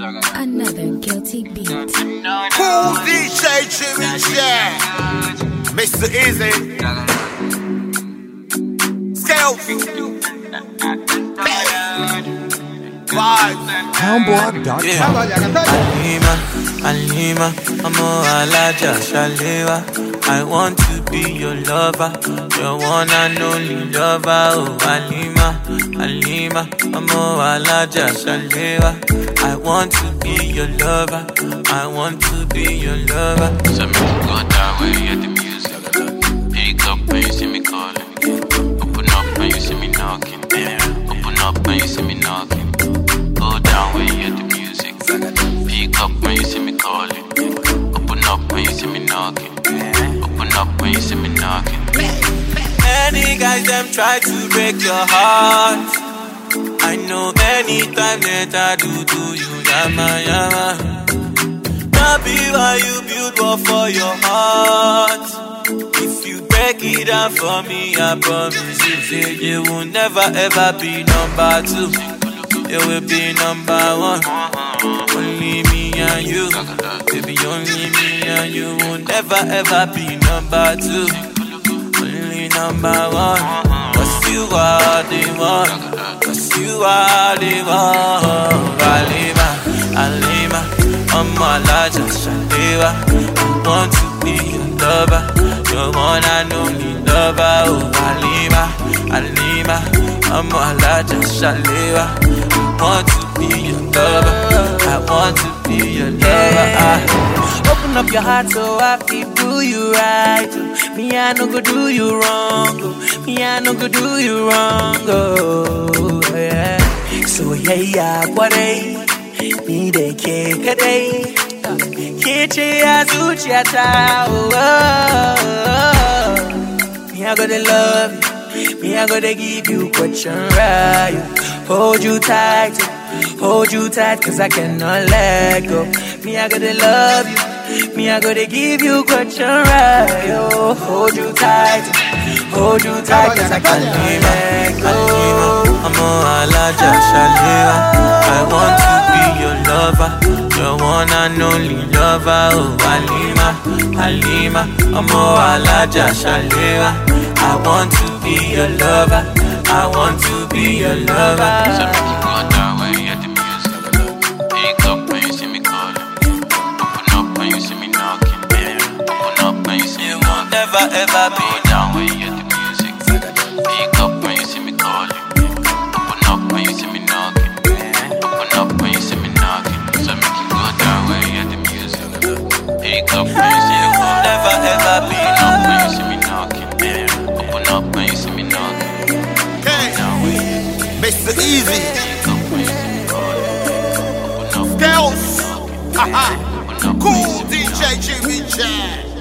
Another guilty beat. Cool DJ Jimmy Jack, Mr. Easy, Selfie, Vibes, Houndblog.com. Alima, amo alaja shalewa. I want to be your lover, your one and only lover. Oh, Alima, amo alaja shalewa. I want to be your lover, I want to be your lover. So make you go that way at the music. Pick up when you see me calling. Open up when you see me knocking. Open up when you see me knocking. Go down when you hear the music. Pick up when you see me calling. Open up when you see me knocking. Open up when you see me knocking. Any guys them try to break your heart. I know many times that I do you yama. That be why you build war for your heart. If you break it down for me, I promise you, say you will never ever be number two. You will be number one. Only me and you, baby, only me and you will never ever be number two. Only number one. Cause you are the one. Cause you are the one. Alima, I'm a larger shalewa. I want to be your lover, your one and only lover. Oh, Alima, I'm a larger shalewa. I want to be your lover, I want to be your lover. Open up your heart so I can do you right. Me, I no go do you wrong. Me, I no go do you wrong. Oh, yeah. So, yeah, what a me de ke day. Kichi azuchi ata. Me, I gotta love you. Me, I gotta give you question right. Hold you tight, cause I cannot let go. Me, I gotta love you. Me, I gotta give you question right. Oh, hold you tight, cause I can't let go. I'm a alaja shalewa. I want to be your lover, your one and only lover. Oh, Alima, I'm a alaja shalewa. I want to be your lover, I want to be your lover. So make you go that way at the music. Pick up when you see me calling. Open up when you see me knocking. Open up when you see me knocking. Never ever be down when you hear the music. Pick up when you see me calling. Open up when you see me knocking. Open up when you see me knocking. So make you go that way at the music. Pick up when you see me calling. Never ever be Open up when you see me knocking. Open up when you see me knocking. Mr. Easy, Pick up when you see me calling. Open up when you see me Girls, knocking. cool DJ Jimmy Jack.